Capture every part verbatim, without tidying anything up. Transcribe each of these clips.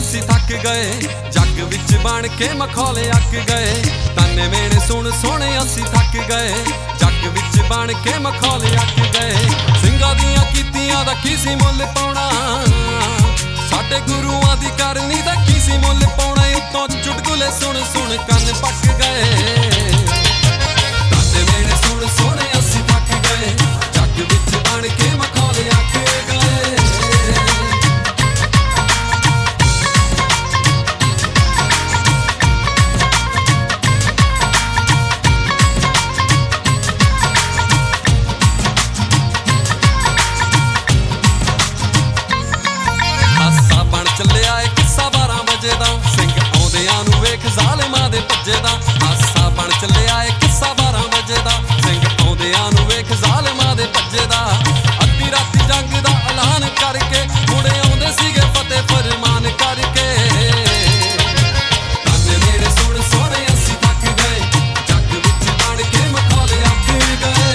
ਅਸੀਂ ਥੱਕ ਗਏ, ਜੱਗ ਵਿੱਚ ਬਣ ਕੇ ਮਖੌਲੇ ਅੱਕ ਗਏ। ਤਾਨੇ ਮੇਣੇ ਸੁਣ ਸੋਹਣੇ ਅਸੀਂ ਥੱਕ ਗਏ, ਜੱਗ ਵਿੱਚ ਬਣ ਕੇ ਮਖੌਲੇ ਅੱਕ ਗਏ। ਸਿੰਘਾਂ ਦੀਆਂ ਕੀਤੀਆਂ ਦਾ ਕੀ ਸੀ ਮੁੱਲ ਪਾਉਣਾ, ਸਾਡੇ ਗੁਰੂਆਂ ਦੀ ਕਰਨੀ ਦਾ ਕੀ ਸੀ ਮੁੱਲ ਪਾਉਣਾ। ਉੱਤੋਂ ਚੁਟਕੁਲੇ ਸੁਣ ਸੁਣ ਕੰਨ ਪੱਕ ਗਏ। ਤਾਨੇ ਮੇਣੇ ਸੁਣ ਸੋਹਣੇ ਅਸੀਂ ਥੱਕ ਗਏ, ਜੱਗ ਵਿੱਚ ਬਣ ਕੇ ਮਖੌਲੇ ਅੱਕ ਗਏ। ਚੱਲਿਆ ਏ ਕਿੱਸਾ ਬਾਰਾਂ ਵਜੇ ਦਾ, ਸਿੰਘ ਆਉਂਦਿਆਂ ਨੂੰ ਵੇਖ ਜ਼ਾਲਿਮਾਂ ਦੇ ਭੱਜੇ ਦਾ। ਹਾਸਾ ਬਣ ਚੱਲਿਆ ਏ ਕਿੱਸਾ ਬਾਰਾਂ ਵਜੇ ਦਾ, ਸਿੰਘ ਆਉਂਦਿਆਂ ਨੂੰ ਵੇਖ ਜ਼ਾਲਿਮਾਂ ਦੇ ਭੱਜੇ ਦਾ। ਅੱਧੀ ਰਾਤੀ ਜੰਗ ਦਾ ਐਲਾਨ ਕਰਕੇ ਮੁੜੇ ਆਉਂਦੇ ਸੀਗੇ ਫਤਿਹ ਫਰਮਾਨ ਕਰਕੇ। ਤਾਨੇ ਮੇਰੇ ਸੁਣ ਸੋਹਣੇ ਅਸੀਂ ਥੱਕ ਗਏ, ਜੱਗ ਵਿੱਚ ਬਣ ਕੇ ਮਖੌਲੇ ਅੱਕ ਗਏ।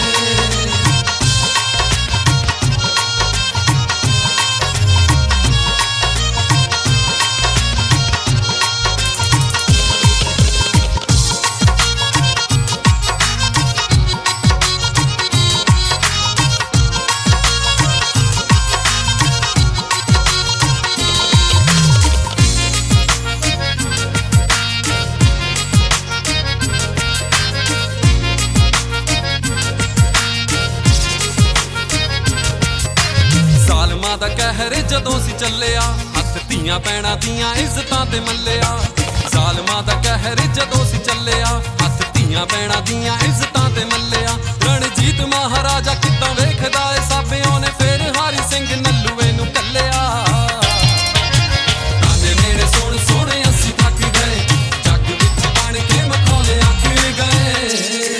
ਦਾ ਕਹਿਰ ਜਦੋਂ ਸੀ ਚੱਲਿਆ, ਹੱਥ ਧੀਆਂ ਭੈਣਾਂ ਦੀਆਂ ਇੱਜ਼ਤਾਂ ਤੇ ਮੱਲਿਆ। ਜ਼ਾਲਮਾਂ ਦਾ ਕਹਿਰ ਜਦੋਂ ਸੀ ਚੱਲਿਆ, ਹੱਥ ਧੀਆਂ ਭੈਣਾਂ ਦੀਆਂ ਇੱਜ਼ਤਾਂ ਤੇ ਮੱਲਿਆ। ਰਣਜੀਤ ਮਹਾਰਾਜਾ ਕਿੱਦਾਂ ਵੇਖਦਾ ਏ, ਸਾਬਿਆਂ ਨੇ ਫੇਰ ਹਾਰੀ ਸਿੰਘ ਨੱਲੂਏ ਨੂੰ ਕੱਲਿਆ। ਤਾਨੇ ਮੇਰੇ ਸੁਣ ਸੋਹਣੇ ਅਸੀਂ ਥੱਕ ਗਏ, ਜੱਗ ਵਿੱਚ ਬਣ ਕੇ ਮਖੌਲੇ ਅੱਕ ਗਏ।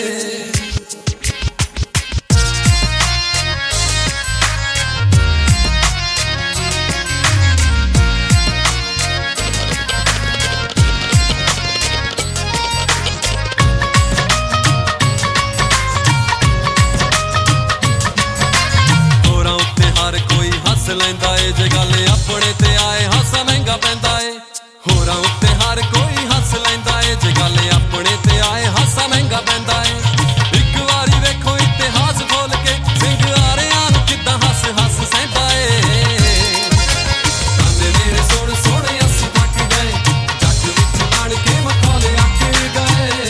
ਲੈਂਦਾ ਏ ਜੇ ਗੱਲ ਆਪਣੇ ਤੇ ਆਏ, ਹਾਸਾ ਮਹਿੰਗਾ ਪੈਂਦਾ ਏ। ਹੋਰਾਂ ਉੱਤੇ ਹਰ ਕੋਈ ਹੱਸ ਲੈਂਦਾ ਏ, ਜੇ ਗੱਲ ਆਪਣੇ ਤੇ ਆਏ ਹਾਸਾ ਮਹਿੰਗਾ ਪੈਂਦਾ ਏ। ਇੱਕ ਵਾਰੀ ਵੇਖੋ ਇਤਿਹਾਸ ਖੋਲ ਕੇ, ਸਿੰਘ ਆਰਿਆਂ ਨੂੰ ਕਿੱਦਾਂ ਹੱਸ ਹੱਸ ਸਹਿੰਦਾ ਏ। ਤਾਨੇ ਮੇਰੇ ਸੁਣ ਸੋਹਣੇ ਅਸੀਂ ਥੱਕ ਗਏ, ਜੱਗ ਵਿੱਚ ਬਣ ਕੇ ਮਖੌਲੇ ਅੱਕ ਗਏ।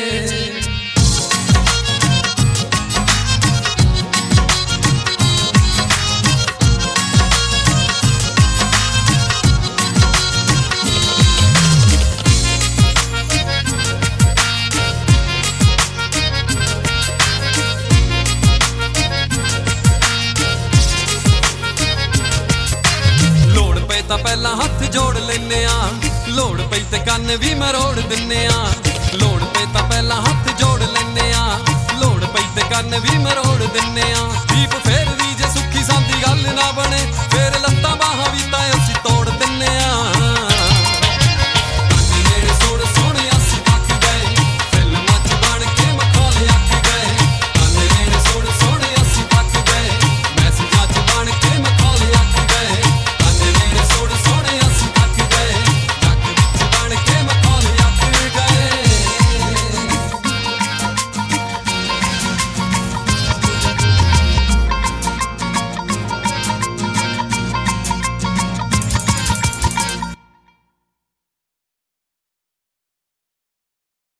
ਤਾਂ ਪਹਿਲਾਂ ਹੱਥ ਜੋੜ ਲੈਨੇ ਆ, ਲੋੜ ਪਈ ਤੇ ਕੰਨ ਵੀ ਮਰੋੜ ਦਿੰਨੇ ਆ। ਲੋੜ ਪਈ ਤਾਂ ਪਹਿਲਾਂ ਹੱਥ ਜੋੜ ਲੈਨੇ ਆ, ਲੋੜ ਪਈ ਤੇ ਕੰਨ ਵੀ ਮਰੋੜ ਦਿੰਨੇ ਆ। ਦੀਪ ਫੇਰ ਵੀ ਜੇ ਸੁੱਖੀ ਸਾਂਦੀ ਗੱਲ ਨਾ ਬਣੇ, ਫੇਰ ਲੱਤਾਂ ਬਾਹਾਂ ਵੀ ਤਾਂ ਅਸੀਂ